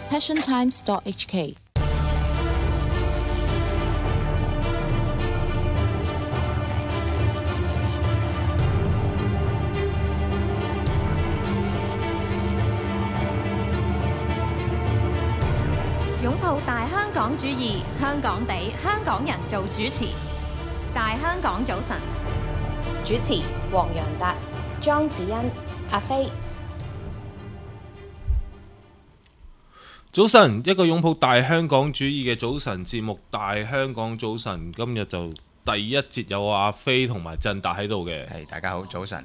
passiontimes.hk。 擁抱大香港主義，香港地，香港人做主持。大香港早晨， 主持黃洋達、莊子欣、阿飛。 早晨，一個擁抱大香港主義嘅早晨節目《大香港早晨》，今日就第一節有阿飛同埋振達喺度嘅。 係，大家好，早晨。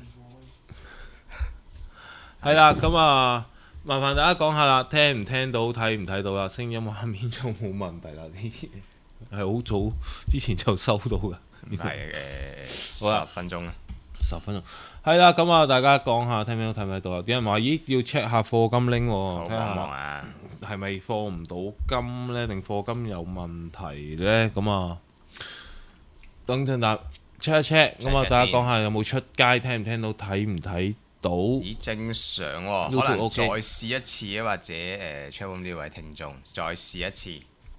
係啦，咁啊，麻煩大家講下啦，聽唔聽到，睇唔睇到啦？聲音畫面就冇問題啦，啲係好早之前就收到噶。 係好啦 10分鐘啦 ，10分鐘。係啦，咁啊，大家講下聽唔聽到，睇唔睇到啊？啲人話咦，要 check 下課金拎喎，睇下啊， 係咪課唔到金呢？定課金有問題呢？咁啊，等陣大 check 一 check， 咁啊，大家講下有冇出街，聽唔聽到，睇唔睇到？ 咦，正常喎， YouTube 可能 OK 再試一次啊，或者check 呢位聽眾再試一次，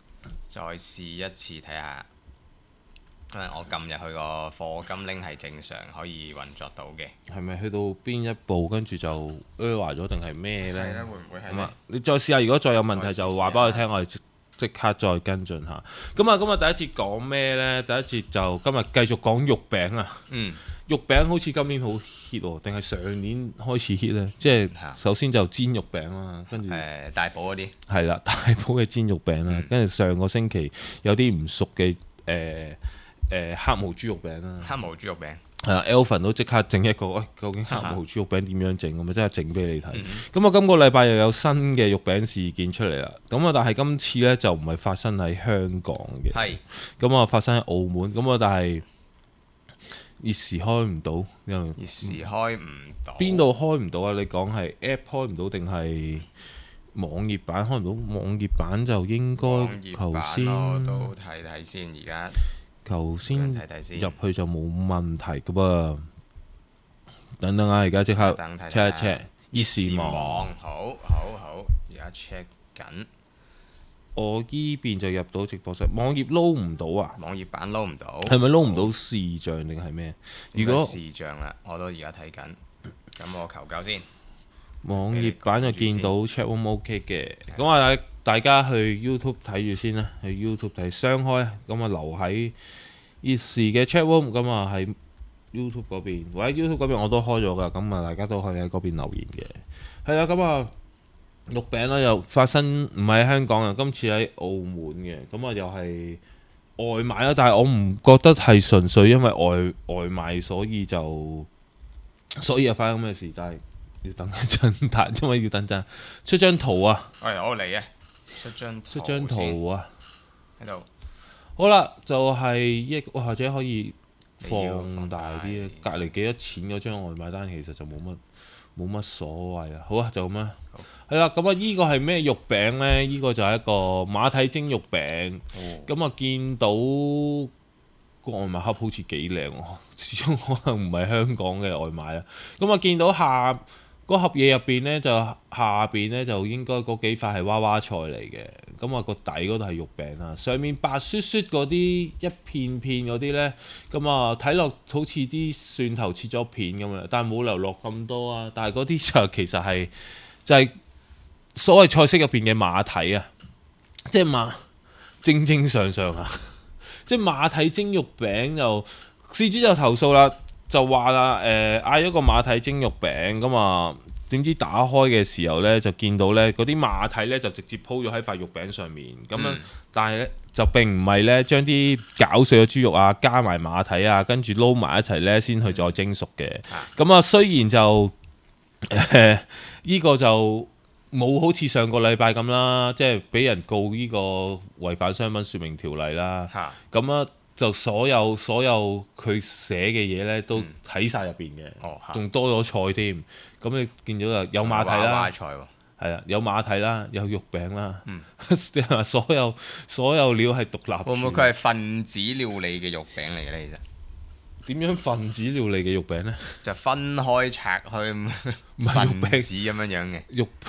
睇下。因為我撳入去個課金 link 係正常可以運作到嘅。 係咪去到邊一步跟住就 error 咗定係咩呢？ 係咧，會唔會係咁啊，你再試下，如果再有問題就話俾我哋聽，我哋即刻再跟進下。咁啊，今日第一節講咩呢？第一節就今日繼續講肉餅啊。肉餅好似今年好 hit 喎，定係上年開始 hit 呢？即係首先就煎肉餅啦，跟住大埔嗰啲係啦，大埔嘅煎肉餅啦，跟住上個星期有啲唔熟嘅黑毛豬肉餅啦， 黑毛豬肉餅係啊 Alvin 都即刻整一個，喂，究竟黑毛豬肉餅點樣整咁啊？即係整俾你睇。咁啊，今個禮拜又有新嘅肉餅事件出嚟啦。咁啊，但係今次呢，就唔係發生喺香港嘅， 係咁啊發生喺澳門。咁啊，但係熱時開唔到，因為熱時開唔到， 邊度開唔到啊？你講係 App 開唔到定係網頁版開唔到？網頁版就應該頭先我都睇睇先，而家。 頭先入睇去就冇問題噶噃，等等啊！而家即刻 check 一 check，熱時網， 好，而家 check 緊。 我依邊就入到直播室，網頁撈唔到啊！ 網頁版撈唔到， 係咪撈唔到視像定係咩？如果視像啦，我都而家睇緊，咁我求救先。 網頁版就見到 chat room OK 嘅，咁啊大家去 YouTube 睇住先啦，去 YouTube 睇雙開，咁啊留喺熱時嘅 chat room，咁啊喺 YouTube 嗰邊，或者 YouTube 嗰邊我都開咗噶，咁啊大家都可以喺嗰邊留言嘅。係啦，咁啊肉餅啦又發生唔係喺香港啊，今次喺澳門嘅，咁啊又係外賣啦，但係我唔覺得係純粹因為外賣所以又發生咁嘅事，但係要等一陣，因為要等陣出張圖啊！ 我嚟啊！出張圖啊！ 喺度。 好啦，就係或者可以放大啲，隔離幾多錢嗰張外賣單其實就冇乜所謂啊！好啊，就咁啦。係啦，咁啊，依個係咩肉餅呢？依個就係一個馬蹄蒸肉餅。咁啊，見到個外賣盒好似幾靚喎，始終可能唔係香港嘅外賣啦。咁啊，見到嗰盒嘢入邊呢，就下邊呢，就應該嗰幾塊係娃娃菜嚟嘅，咁啊個底嗰度係肉餅啦，上面白雪雪嗰啲一片片嗰啲呢，咁啊睇落好似啲蒜頭切咗片咁樣，但係冇流落咁多啊，但係嗰啲就其實就係所謂菜式入邊嘅馬蹄啊，即係正常啊，即係馬蹄蒸肉餅就事主就投訴啦。就話啦，嗌咗個馬蹄蒸肉餅咁啊，點知打開嘅時候呢，就見到呢嗰啲馬蹄呢，就直接鋪咗喺塊肉餅上面咁樣，但係呢，就並唔係呢將啲攪碎嘅豬肉啊加埋馬蹄啊，跟住撈埋一齊呢先去再蒸熟嘅。咁啊，雖然就呢個就冇好似上個禮拜咁啦，即係俾人告呢個違反商品說明條例啦。咁啊。就所有佢寫嘅嘢咧都睇晒入邊嘅，仲多咗菜添。咁你見到有馬蹄啦，係啊，有馬蹄啦，有肉餅啦，所有料係獨立。 會唔會佢係分子料理嘅肉餅嚟嘅咧？其實點樣分子料理嘅肉餅咧？ 就分開拆開，唔係肉餅子咁樣嘅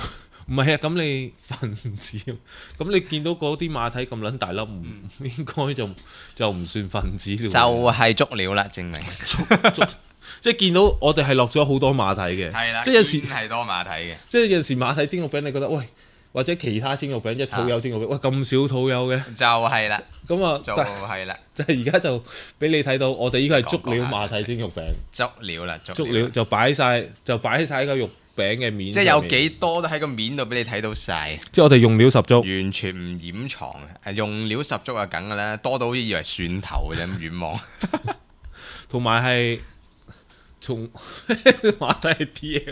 唔係啊，咁你分子，咁你見到嗰啲馬蹄咁撚大粒，唔應該就唔算分子料， 就係足料啦，證明。 即係見到我哋係落咗好多馬蹄嘅， 係啦， 即係有時係多馬蹄嘅， 即係有時馬蹄蒸肉餅，你覺得喂，或者其他蒸肉餅一土友蒸肉餅，喂咁少土友嘅， 就係啦， 咁啊， 就係啦， 就係而家就俾你睇到，我哋依個係足料馬蹄蒸肉餅， 足料啦， 足料就擺晒喺個肉餅嘅面， 即係有幾多都喺個面度俾你睇到晒， 即係我哋用料十足， 完全唔掩藏嘅，用料十足啊，梗嘅啦，多到好似以為蒜頭嘅啫，咁遠望， 同埋係。從馬蹄係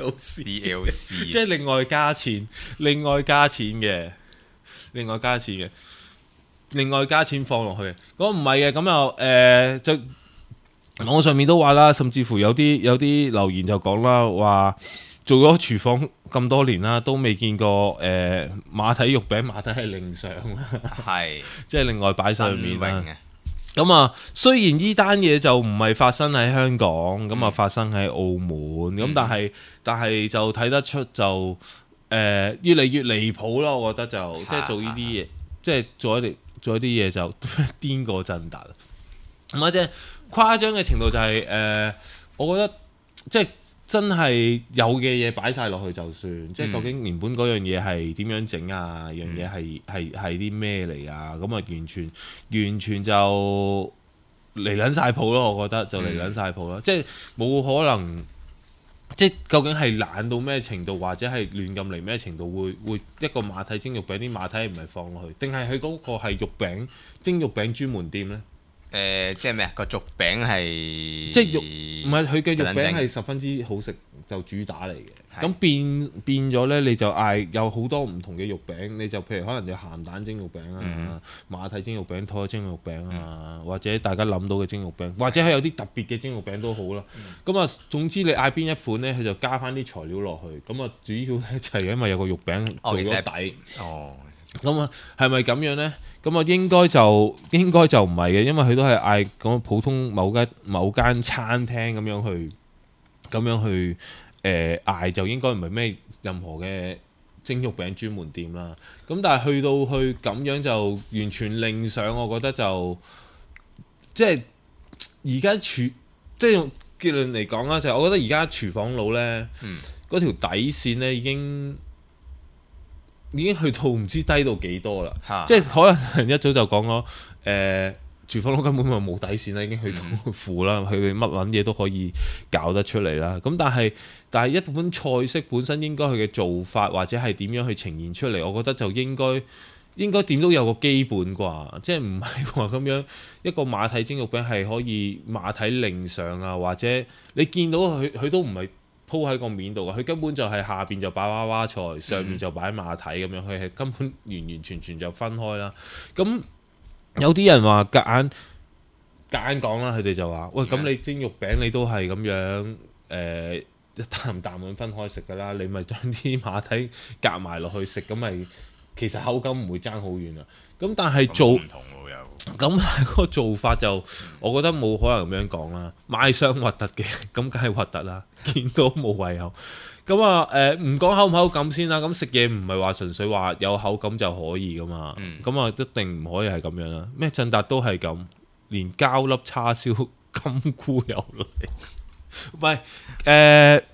DLC， 即係另外加錢嘅，另外加錢放落去。嗰唔係嘅，咁又就網上面都話啦，甚至乎有啲留言就講啦，話做咗廚房咁多年啦，都未見過馬蹄肉餅，馬蹄係另上啦， 係即係另外擺上面啦。咁啊，雖然呢單嘢就唔係發生喺香港，咁啊發生喺澳門，咁但係就睇得出就越嚟越離譜咯，我覺得就即係做呢啲嘢，即係做一啲嘢就癲過振達啦。咁啊，即係誇張嘅程度就係我覺得即係真係有嘅嘢擺晒落去就算，即係究竟原本嗰樣嘢係點樣整啊？樣嘢係啲咩嚟啊？咁啊完全就離撚晒譜咯，我覺得就離撚晒譜咯，即係冇可能，即係究竟係懶到咩程度，或者係亂咁嚟咩程度，會一個馬蹄蒸肉餅啲馬蹄唔係放落去，定係佢嗰個係肉餅蒸肉餅專門店呢？ 即係咩啊？個肉餅係即係肉，唔係佢嘅肉餅係十分之好食，就主打嚟嘅。咁變咗呢，你就嗌有好多唔同嘅肉餅，你就譬如可能有鹹蛋蒸肉餅啊、馬蹄蒸肉餅、拖蒸肉餅啊，或者大家諗到嘅蒸肉餅，或者係有啲特別嘅蒸肉餅都好啦。咁啊，總之你嗌邊一款呢，佢就加翻啲材料落去。咁啊，主要呢就係因為有個肉餅做咗底。咁啊，係咪咁樣呢？咁啊，應該就唔係嘅，因為佢都係嗌咁普通某間餐廳咁樣去嗌，就應該唔係咩任何嘅蒸肉餅專門店啦。咁但係去咁樣就完全另上，我覺得就即係而家即係用結論嚟講啦，就係我覺得而家廚房佬呢，嗰條底線呢已經去到唔知低到幾多啦，即係可能一早就講咗，廚房佬根本就冇底線啦，已經去到負啦，佢哋乜撚嘢都可以搞得出嚟啦。咁但係一本菜式本身應該佢嘅做法或者係點樣去呈現出嚟，我覺得就應該點都有個基本啩，即係唔係話咁樣一個馬蹄蒸肉餅係可以馬蹄另上啊，或者你見到佢都唔係鋪喺個面度嘅，佢根本就係下邊就擺娃娃菜，上面就擺馬蹄咁樣，佢係根本完全就分開啦。咁有啲人話夾硬講啦，佢哋就話：喂，咁你蒸肉餅你都係咁樣一啖啖咁分開食㗎啦，你咪將啲馬蹄夾埋落去食，咁咪其實口感唔會爭好遠啊。咁但係做唔同喎又。咁嗰個做法就，我覺得冇可能咁樣講啦。賣相核突嘅，咁梗係核突啦。見到冇胃口。咁啊唔講口唔口感先啦。咁食嘢唔係話純粹話有口感就可以噶嘛。咁啊一定唔可以係咁樣啦。咩振達都係咁，連膠粒叉燒金菇有嚟。唔係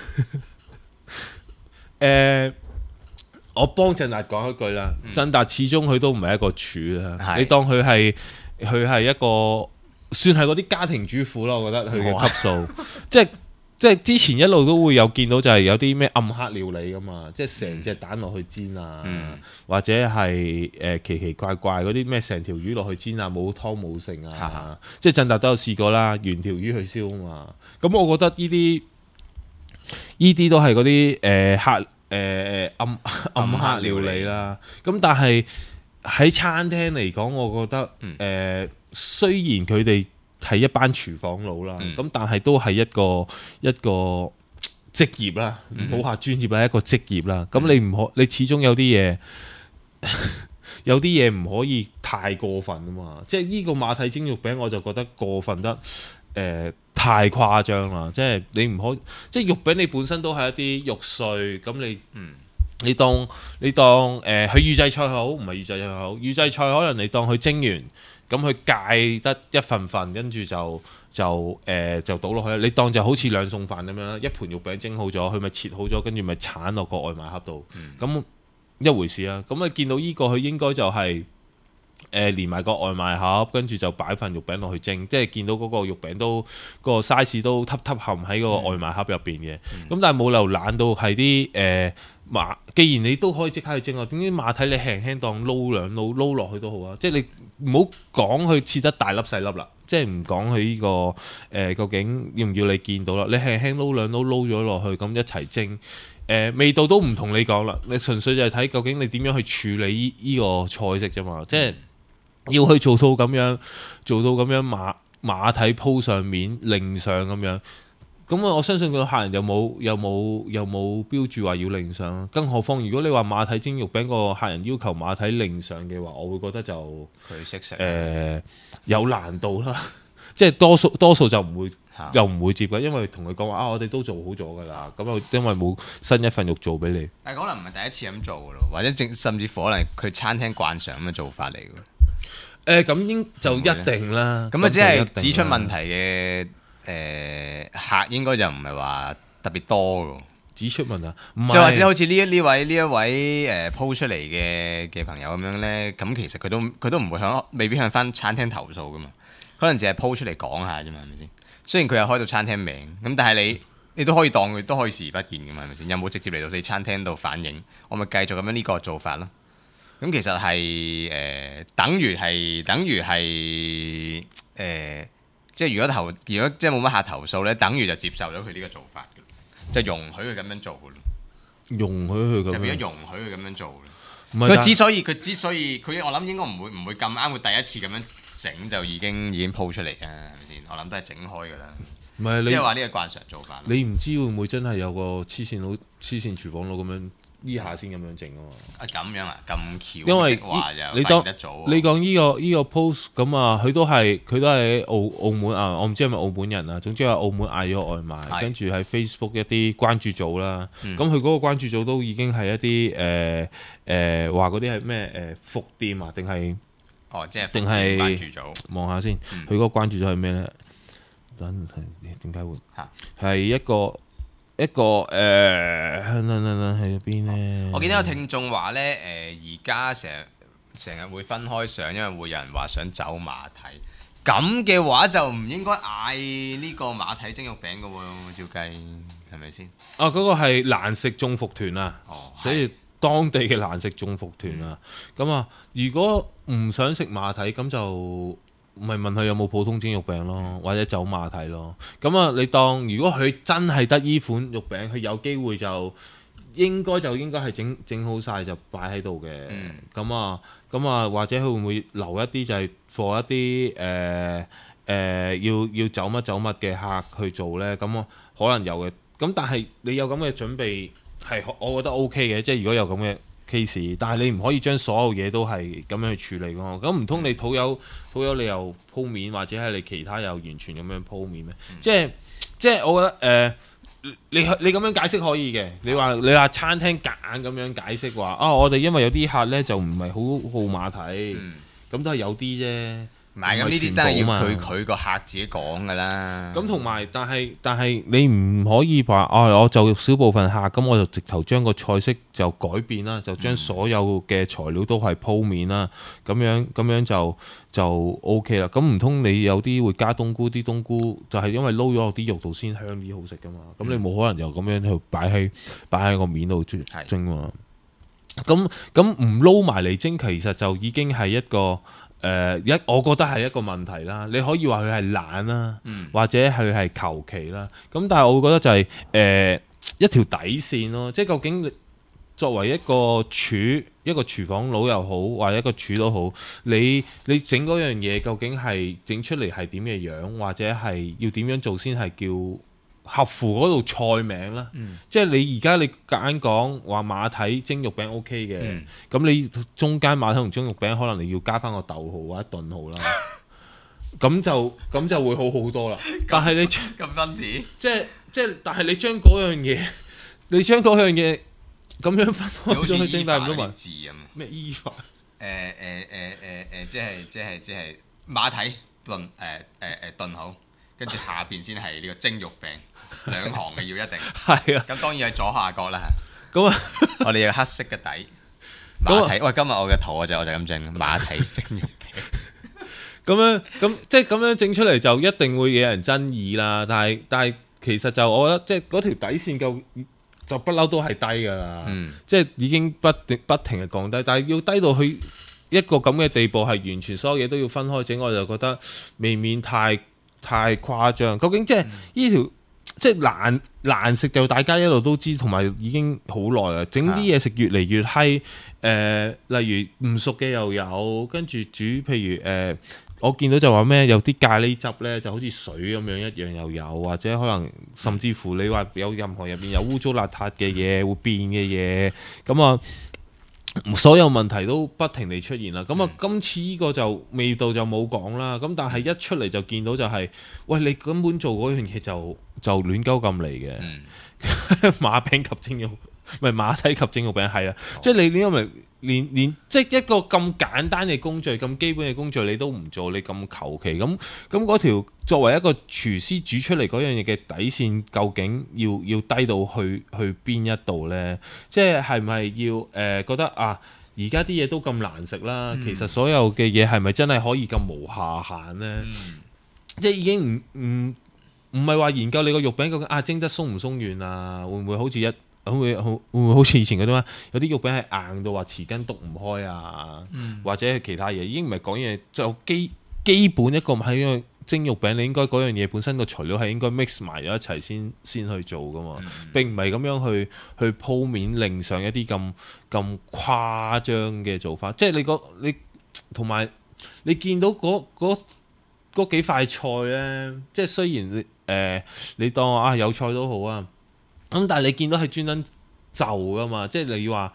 我幫振達講一句啦，振達始終佢都唔係一個廚啦，你當佢係一個算係嗰啲家庭主婦咯，我覺得佢嘅級數，即係之前一路都會有見到就係有啲咩暗黑料理噶嘛，即係成隻蛋落去煎啊，或者係奇奇怪怪嗰啲咩成條魚落去煎啊，冇湯冇剩啊，即係振達都有試過啦，原條魚去燒啊嘛，咁我覺得呢啲都係嗰啲暗黑料理啦，咁但係喺餐廳嚟講，我覺得雖然佢哋係一班廚房佬啦，咁但係都係一個職業啦，唔好話專業啦，一個職業啦。咁你始終有啲嘢唔可以太過分啊嘛。即係呢個馬蹄蒸肉餅，我就覺得過分得太誇張啦！即係你唔可以，即係肉餅你本身都係一啲肉碎，咁你你當佢預製菜好，唔係預製菜好，預製菜可能你當佢蒸完，咁佢戒得一份份，跟住就倒落去。你當就好似兩餸飯咁樣，一盤肉餅蒸好咗，佢咪切好咗，跟住咪鏟落個外賣盒度，咁一回事啊。咁你見到呢個佢應該就係、連埋個外賣盒，跟住就擺份肉餅落去蒸，即係見到嗰個肉餅都、個 size 都凹陷喺個外賣盒入邊嘅。咁但係冇理由懶到係啲馬，既然你都可以即刻去蒸啊，點解馬蹄你輕輕當撈兩撈落去都好啊？即係你唔好講佢切得大粒細粒啦，即係唔講佢呢個究竟要唔要你見到啦？你輕輕撈兩撈咗落去，咁一齊蒸。味道都唔同你講啦，你純粹就係睇究竟你點樣去處理呢個菜式啫嘛，即係要去做到咁樣馬蹄鋪上面淋上咁樣，咁我相信個客人有冇標注話要淋上，更何況如果你話馬蹄蒸肉餅個客人要求馬蹄淋上嘅話，我會覺得就佢識食有難度啦，即係多數就唔會。又唔會接嘅，因為同佢講話我哋都做好咗㗎啦。咁啊，因為冇新一份肉做俾你。 但係可能唔係第一次咁做㗎咯，或者甚至乎可能佢餐廳慣常咁嘅做法嚟㗎。 咁就一定啦。 咁啊，只係指出問題嘅客應該就唔係話特別多㗎。 指出問題， 即係或者好似呢一位鋪出嚟嘅朋友咁樣咧，咁其實佢都唔會未必向翻餐廳投訴㗎嘛。可能淨係鋪出嚟講下啫嘛，係咪先？雖然佢有開到餐廳名，咁但係你都可以當佢都可以視而不見嘅嘛，係咪先？有冇直接嚟到你餐廳度反映？我咪繼續咁樣呢個做法咯。咁其實係等於係即係如果即係冇乜客投訴咧，等於就接受咗佢呢個做法嘅，就容許佢咁樣做嘅咯。 容許佢咁樣就變咗容許佢咁樣做唔係佢之所以佢我諗應該唔會咁啱，佢第一次咁樣整就已經鋪出嚟啊，係咪先？我諗都係整開㗎啦。唔係即係話呢個慣常做法。 你唔知會唔會真係有個黐線廚房佬咁樣呢下先咁樣整啊嘛？ 咁樣啊，咁巧。 因為你當得早。 你講呢個 post 咁啊，佢都係喺澳門啊，我唔知係咪澳門人啊。總之係澳門嗌咗外賣，跟住喺 Facebook 一啲關注組啦。咁佢嗰個關注組都已經係一啲話嗰啲係咩服店啊，定係？ 即係定係關注組， 望下先。佢嗰個關注組係咩咧？等點解會係一個喺邊咧？ 我見到有聽眾話咧，而家成日會分開上，因為會有人話想走馬蹄。咁嘅話就唔應該嗌呢個馬蹄蒸肉餅嘅喎，照計係咪先？ 嗰個係難食中伏團啊，所以。當地嘅難食中伏團啊，咁啊，如果唔想食馬蹄，咁就咪問佢有冇普通蒸肉餅咯，或者走馬蹄咯。咁啊，你當如果佢真係得依款肉餅，佢有機會就應該係整好晒就擺喺度嘅。咁啊，或者佢會唔會留一啲就係放一啲要走乜嘅客去做呢？咁啊，可能有嘅。咁但係你有咁嘅準備。係，我覺得 OK 嘅，即係如果有咁嘅 case，但係你唔可以將所有嘢都係咁樣去處理㗎嘛。咁唔通你土友你又鋪面，或者係你其他又完全咁樣鋪面咩？即係我覺得你咁樣解釋可以嘅。你話餐廳夾硬咁樣解釋話我哋因為有啲客咧就唔係好馬蹄，咁都係有啲啫。 唔係，咁呢啲真係要佢個客自己講㗎啦。 咁同埋，但係你唔可以話我就小部分客，咁我就直頭將個菜式就改變啦，就將所有嘅材料都係鋪面啦，咁樣就 OK 啦。咁唔通你有啲會加冬菇，啲冬菇就係因為撈咗落啲肉度先香啲好食㗎嘛？咁你冇可能就咁樣去擺喺個面度蒸嘛？咁唔撈埋嚟蒸，其實就已經係一個。我覺得係一個問題啦。你可以話佢係懶啦，或者佢係求其啦。咁但係我會覺得就係一條底線咯。即係究竟作為一個廚房佬又好，或者一個廚都好，你整嗰樣嘢究竟係整出嚟係點嘅樣，或者係要點樣做先係叫合乎嗰道菜名啦。即係你而家你夾硬講話馬蹄蒸肉餅 OK 嘅，咁你中間馬蹄同蒸肉餅可能你要加翻個逗號或者頓號啦，咁就會好好多啦。但係你咁分子， 即係但係你將嗰樣嘢咁樣分開好似咗去蒸，但係唔依法嗰啲都問字咁。 咩醫法？ 即係馬蹄燉燉好，跟住下邊先係呢個蒸肉餅，兩行嘅要一定。 係啊， 咁當然係左下角啦。 咁啊， 我哋有黑色嘅底咁啊馬蹄。喂，今日我嘅圖我就咁整馬蹄蒸肉餅。 咁即係咁樣整出嚟就一定會惹人爭議啦。但係其實就我覺得即係嗰條底線就不嬲都係低㗎啦。即係已經不停嘅降低，但係要低到去一個咁嘅地步，係完全所有嘢都要分開整，我就覺得未免太誇張。究竟即係呢條即係難食就大家一路都知，同埋已經好耐啦。整啲嘢食越嚟越閪。例如唔熟嘅又有，跟住煮譬如我見到就話咩有啲咖喱汁呢就好似水咁樣一樣又有，或者可能甚至乎你話有任何入邊有污糟邋遢嘅嘢會變嘅嘢，咁啊所有問題都不停地出現啦。咁啊今次呢個就味道就冇講啦，咁但係一出嚟就見到就係，喂，你根本做嗰樣嘢就亂鳩咁嚟嘅。馬餅及蒸肉，唔係馬蹄及蒸肉餅係啊，即係你因為連即係一個咁簡單嘅工序，咁基本嘅工序你都唔做，你咁求其咁嗰條作為一個廚師煮出嚟嗰樣嘢嘅底線，究竟要低到去邊一度呢？即係咪要覺得啊？而家啲嘢都咁難食啦，其實所有嘅嘢係咪真係可以咁無下限呢？即係已經唔係話研究你個肉餅究竟蒸得鬆唔鬆軟啊？會唔會好似會唔會好似以前嗰啲咩？有啲肉餅係硬到話匙羹篤唔開啊，或者其他嘢已經唔係講嘢，就基本一個喺個蒸肉餅，你應該嗰樣嘢本身個材料係應該 mix 埋咗一齊先去做噶嘛，並唔係咁樣去鋪面另上一啲咁誇張嘅做法。即係你同埋你見到嗰幾塊菜咧，即係雖然你當有菜都好啊。咁但係你見到係專登就噶嘛，即係你話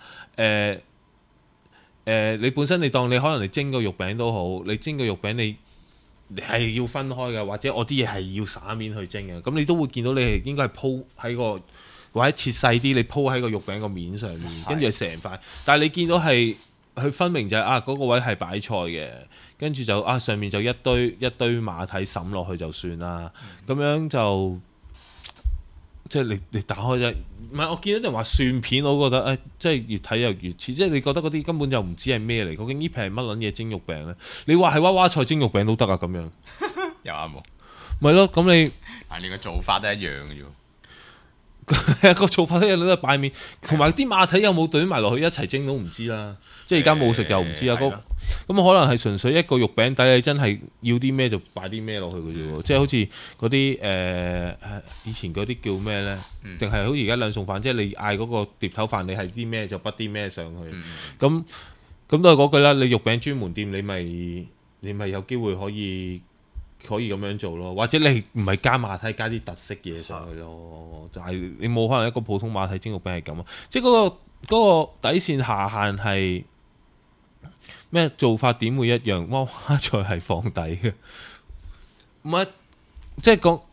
你本身你當你可能你蒸個肉餅都好，你蒸個肉餅你係要分開嘅，或者我啲嘢係要灑面去蒸嘅，咁你都會見到你係應該係鋪喺個或者切細啲，你鋪喺個肉餅個面上面，跟住成塊。但係你見到係佢分明就係嗰個位係擺菜嘅，跟住就上面就一堆馬蹄滲落去就算啦，咁樣就。即係你打開啫，唔係我見到人話蒜片，我覺得即係越睇又越似，即係你覺得嗰啲根本就唔知係咩嚟，究竟呢皮係乜撚嘢蒸肉餅咧？你話係娃娃菜蒸肉餅都得啊，咁樣又啱喎， 咪咯，咁你但係你個做法都一樣嘅啫。 個做法都有得擺面，同埋啲馬蹄有冇懟埋落去一齊蒸都唔知啦。即係而家冇食就唔知啦。咁可能係純粹一個肉餅底，你真係要啲咩就擺啲咩落去嘅啫喎。即係好似嗰啲以前嗰啲叫咩呢？定係好似而家兩餸飯，即係你嗌嗰個碟頭飯，你係啲咩就畢啲咩上去。咁都係嗰句啦。你肉餅專門店，你咪有機會可以咁樣做咯，或者你唔係加馬蹄，加啲特色嘢上去咯，就係你冇可能一個普通馬蹄蒸肉餅係咁啊！即係嗰個底線下限係咩做法點會一樣？娃娃菜係放底嘅，唔係即係講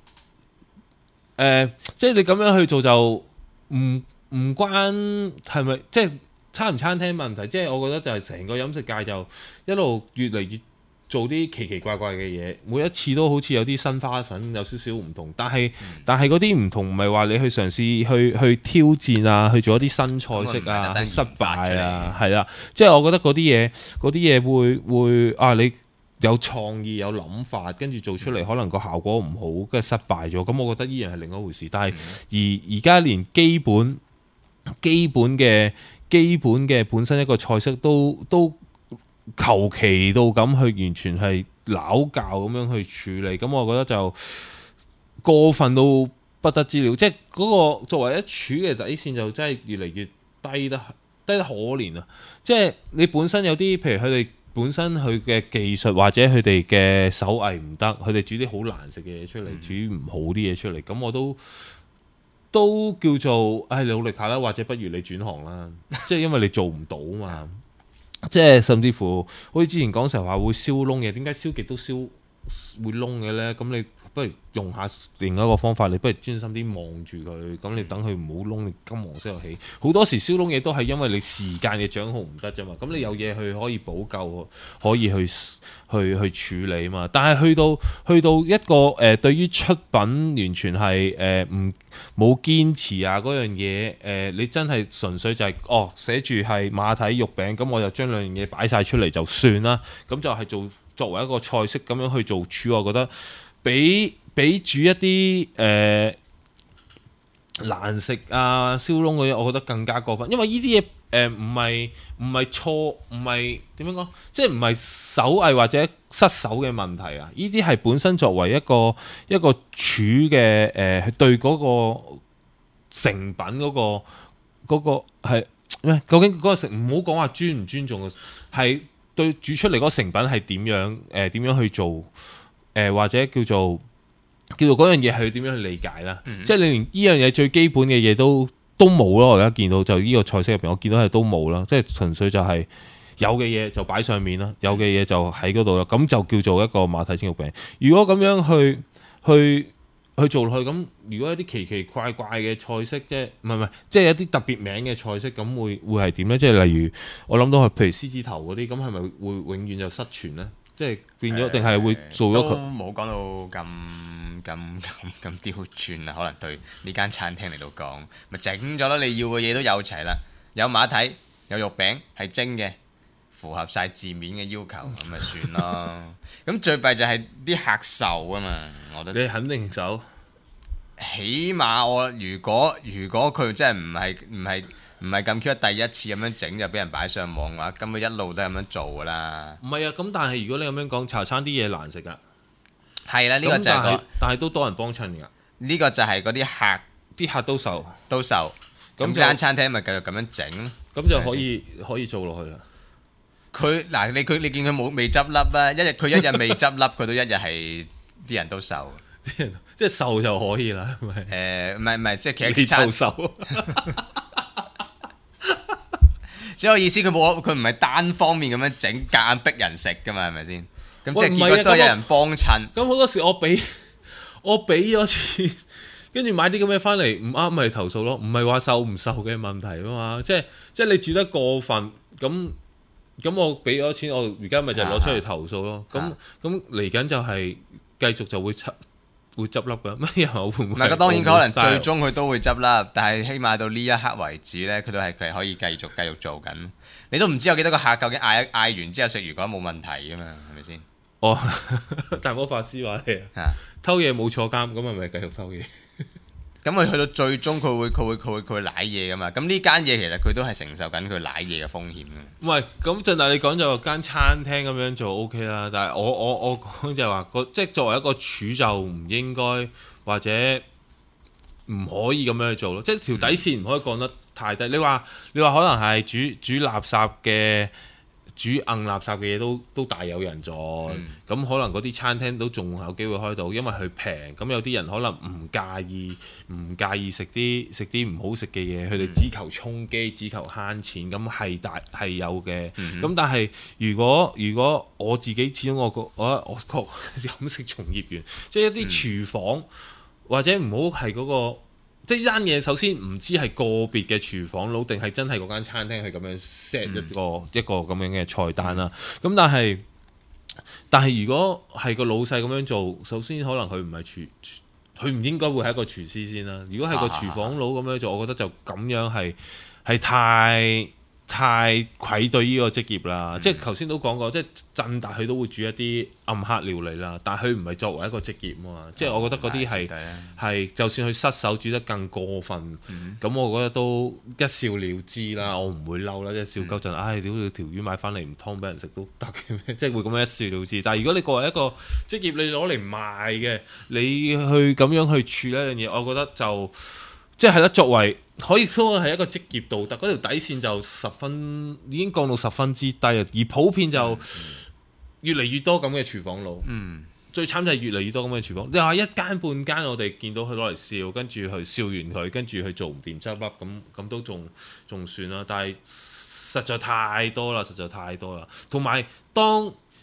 即係你咁樣去做就唔關係咪即係餐唔餐廳問題？即係我覺得就係成個飲食界就一路越嚟越做啲奇奇怪怪嘅嘢，每一次都好似有啲新花臣，有少少唔同。但係嗰啲唔同唔係話你去嘗試去挑戰啊，去做一啲新菜式啊，失敗啊，係啦。即係我覺得嗰啲嘢會你有創意有諗法，跟住做出嚟可能個效果唔好，跟住失敗咗。咁我覺得依然係另一回事。但係而家連基本嘅本身一個菜式都求其到咁去完全係撈教咁樣去處理，咁我覺得就過分到不得之了。即係嗰個作為一廚嘅底線就真係越嚟越低得可憐啊！即係你本身有啲譬如佢哋本身佢嘅技術或者佢哋嘅手藝唔得，佢哋煮啲好難食嘅嘢出嚟，煮唔好啲嘢出嚟，咁我都叫做努力下啦，或者不如你轉行啦，即係因為你做唔到嘛。即係甚至乎好似之前講成日話會燒燶嘅，點解燒極都燒會燶嘅呢？咁你不如用下另一個方法，你不如專心啲望住佢，咁你等佢唔好燶，你金黃色又起。好多時燒燶嘢都係因為你時間嘅掌控唔得啫嘛。咁你有嘢去可以補救，可以去處理嘛。但係去到一個對於出品完全係冇堅持啊嗰樣嘢你真係純粹就係寫住係馬蹄肉餅，咁我就將兩樣嘢擺晒出嚟就算啦。咁就係作為一個菜式咁樣去做處，我覺得比煮一啲難食啊燒燶嗰啲，我覺得更加過分。因為呢啲嘢唔係錯，唔係點樣講，即係唔係手藝或者失手嘅問題啊！呢啲係本身作為一個處嘅對嗰個成品嗰個係咩？究竟嗰個唔好講話尊唔尊重，係對煮出嚟嗰個成品係點樣去做或者叫做嗰樣嘢係點樣去理解啦？即係你連呢樣嘢最基本嘅嘢都冇咯。我而家見到就呢個菜式入邊，我見到係都冇啦。即係純粹就係有嘅嘢就擺上面啦，有嘅嘢就喺嗰度啦。咁就叫做一個馬蹄蒸肉餅。如果咁樣去做落去，咁如果一啲奇奇怪怪嘅菜式，即係唔係即係有啲特別名嘅菜式，咁會係點咧？即係例如我諗到係譬如獅子頭嗰啲，咁係咪會永遠就失傳咧？即係變咗，定係會做咗佢？ 都冇講到咁刁鑽啊！可能對呢間餐廳嚟到講，咪整咗啦！你要嘅嘢都有齊啦，有馬蹄，有肉餅係蒸嘅，符合晒字面嘅要求，咁咪算咯。咁最弊就係啲客受啊嘛，我覺得。 你肯定受。 起碼我如果佢真係唔係咁 Q， 第一次咁樣整就俾人擺上網嘅話，咁佢一路都係咁樣做噶啦。 唔係啊，咁但係如果你咁樣講，茶餐啲嘢難食噶。 係啦，呢個就係但係都多人幫襯㗎。 呢個就係嗰啲客都受。 咁間餐廳咪繼續咁樣整咯。 咁就可以做落去啦。 你見佢未執笠啊？佢一日未執笠，佢都一日係啲人都受。 即係受就可以啦，係咪？ 唔係，即係其實受。 即係我意思，佢唔係單方面咁樣整，夾硬逼人食噶嘛，係咪先？咁即係結果都係有人幫襯。 咁好多時我俾咗錢，跟住買啲咁嘅翻嚟唔啱，咪投訴咯。唔係話受唔受嘅問題啊嘛，即係你煮得過分，咁我俾咗錢，我而家咪就攞出嚟投訴咯。咁嚟緊就係繼續就會執笠㗎，乜嘢會唔會？唔係， 當然可能最終佢都會執笠，但係起碼到呢一刻為止呢，佢都係可以繼續做緊。你都唔知有幾多個客究竟嗌完之後食完覺得冇問題㗎嘛？係咪先？ 大魔法師話你偷嘢冇坐監，咁係咪繼續偷嘢？ 咁佢去到最終佢會舐嘢㗎嘛？咁呢間嘢其實佢都係承受緊佢舐嘢嘅風險㗎。 唔係，咁盡大你講就間餐廳咁樣做 OK 啦，但係我講就係話即係作為一個廚就唔應該或者唔可以咁樣去做咯，即係條底線唔可以降得太低。你話可能係煮垃圾嘅。煮硬垃圾嘅嘢都大有人在，咁可能嗰啲餐廳都仲有機會開到，因為佢平。咁有啲人可能唔介意食啲唔好食嘅嘢，佢哋只求充飢，只求慳錢，咁係有嘅。咁但係如果我自己始終我覺飲食從業員，即係一啲廚房或者唔好係嗰個。即係呢單嘢，首先唔知係個別嘅廚房佬定係真係嗰間餐廳係咁樣 set 一個咁樣嘅菜單啦。咁但係如果係個老細咁樣做，首先可能佢唔係佢唔應該會係一個廚師先啦。如果係個廚房佬咁樣做，我覺得就咁樣係太愧對呢個職業啦。即係頭先都講過，即係振達佢都會煮一啲暗黑料理啦，但係佢唔係作為一個職業啊嘛。即係我覺得嗰啲係就算佢失手煮得更過分，咁我覺得都一笑了之啦。我唔會嬲啦，即係笑鳩陣，屌你條魚買翻嚟唔湯俾人食都得嘅咩？即係會咁樣一笑了之。但係如果你作為一個職業，你攞嚟賣嘅，你去咁樣去處理一樣嘢，我覺得就即係啦，作為。可以說係一個職業道德，嗰條底線就已經降到十分之低啊！而普遍就越嚟越多咁嘅廚房佬，最慘就係越嚟越多咁嘅廚房。你話一間半間，我哋見到佢攞嚟笑，跟住去笑完佢，跟住去做唔掂執笠，咁都仲算啦。但係實在太多啦，同埋當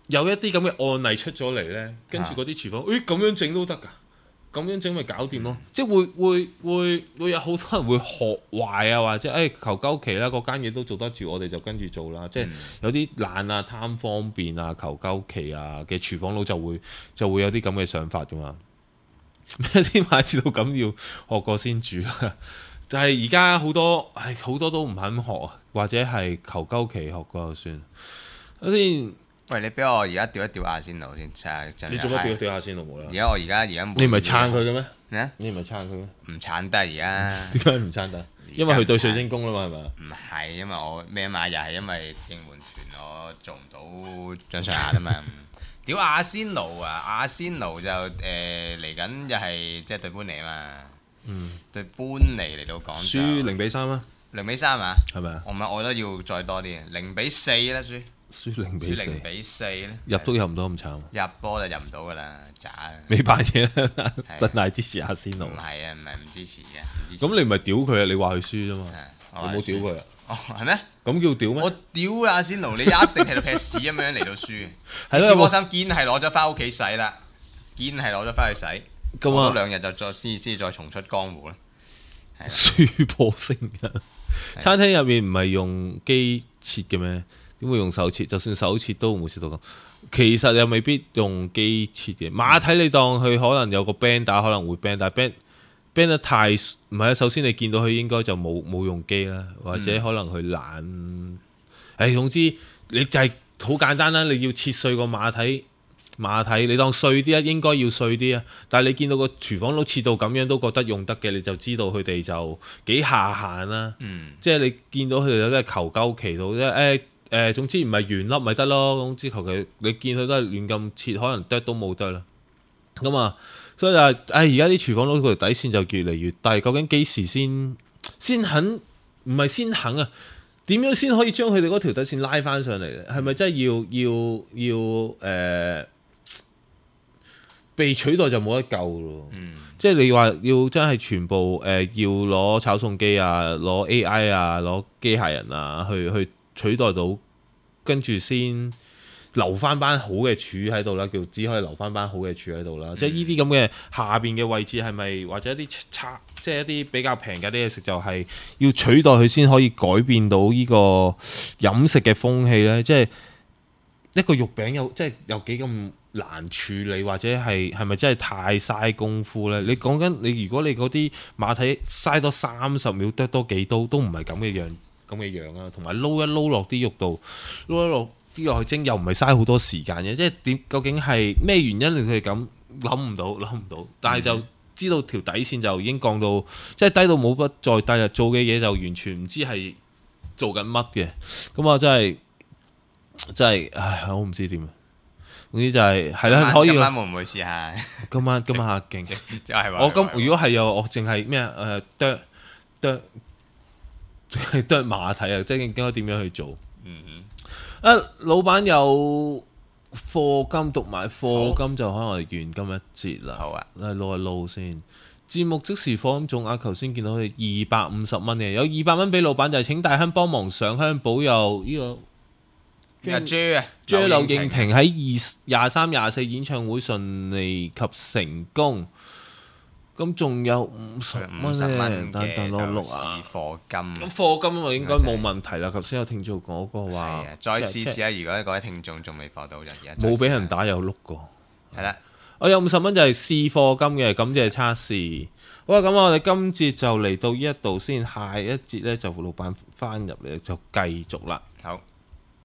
有一啲咁嘅案例出咗嚟呢，跟住嗰啲廚房，咁樣整都得㗎，咁樣整咪搞掂咯。即係會有好多人會學壞啊，或者求鳩其啦，嗰間嘢都做得住，我哋就跟住做啦。即係有啲懶啊、貪方便啊、求鳩其啊嘅廚房佬就會有啲咁嘅想法㗎嘛。咩天馬知道咁要學過先煮啦。就係而家好多都唔肯學啊，或者係求鳩其學過就算。先， 喂，你俾我而家調一調阿仙奴先， 你做乜調下先好冇啦？ 而家你唔係撐佢嘅咩？ 咩？ 你唔係撐佢咩？ 唔撐得而家。 點解唔撐得？因為佢對水晶宮啦嘛，係咪？ 唔係，因為我咩嘛，又係因為應援團我做唔到張上下啊嘛。屌阿仙奴啊！阿仙奴就嚟緊又係即係對般尼啊嘛。對般尼嚟到講輸0-3啊 ，0-3啊， 係咪啊？ 我覺得要再多啲0-4啦，輸0-4咧， 入都入唔到咁慘。 入波就入唔到噶啦，渣。 未扮嘢啦，真係支持阿仙奴。 唔係啊，唔係唔支持嘅。 咁你唔係屌佢啊？你話佢輸啫嘛？我冇屌佢啊。 哦，係咩？ 咁叫屌咩？ 我屌阿仙奴，你一定喺度劈屎咁樣嚟到輸。 係咯， 斯波衫堅係攞咗翻屋企洗啦，堅係攞咗翻去洗。咁多2日就先再重出江湖啦。 輸波星人，餐廳入面唔係用機切嘅咩？點會用手切？就算手切都唔會切到咁。其實又未必用機切嘅。馬體你當佢可能有個 band 打，可能會 band，但係 band 得太唔係啊。首先你見到佢應該就冇用機啦，或者可能佢懶。總之你就係好簡單啦。你要切碎個馬體，你當碎啲啊，應該要碎啲啊。但係你見到個廚房佬切到咁樣都覺得用得嘅，你就知道佢哋就幾下限啦。即係你見到佢哋都係求鳩其到啫。總之唔係原粒咪得咯。總之求其你見佢都係亂咁切，可能剁都冇剁啦。咁啊，所以就而家啲廚房佬個底線就越嚟越低。究竟幾時先肯？唔係先肯啊？點樣先可以將佢哋嗰條底線拉翻上嚟咧？係咪真係要被取代就冇得救咯？即係你話要真係全部要攞炒餸機啊，攞 AI 啊，攞機械人啊去取代到，跟住先留翻班好嘅柱喺度啦，叫只可以留翻班好嘅柱喺度啦。即係呢啲咁嘅下邊嘅位置係咪或者一啲差，即係一啲比較平嘅啲嘢食，就係要取代佢先可以改變到呢個飲食嘅風氣呢？即係一個肉餅即係有幾咁難處理，或者係咪真係太嘥功夫呢？你講緊如果你嗰啲馬蹄嘥多30秒剁多幾刀都唔係咁嘅樣啊！同埋撈一撈落啲肉度，撈一落啲落去蒸又唔係嘥好多時間嘅，即係究竟係咩原因令佢哋咁諗唔到？但係就知道條底線就已經降到即係低到冇得再低啦，做嘅嘢就完全唔知係做緊乜嘅。咁啊真係唉，我唔知點啊！總之就係啦，可以。 今晚會唔會試下？ 今晚下勁， 就係話我如果係有我淨係咩剁馬蹄啊，即係應該點樣去做？老闆有課金讀埋課金就可能係完今一節啦。好啊，撈一撈先。節目即時課金中額，頭先見到佢250蚊嘅，有200蚊俾老闆，就係請大亨幫忙上香保佑呢個。J 劉應廷喺23、24演唱會順利及成功，咁仲有50蚊咧，等6啊！ 課金， 咁課金啊應該冇問題啦。頭先有聽眾講過話， 再試下。如果各位聽眾仲未課到，就而家冇俾人打有碌過， 係啦。 我有50蚊就係試課金嘅，感謝測試。好啦，咁我哋今節就嚟到呢一度先，下一節咧就老闆翻入嚟就繼續啦。 好。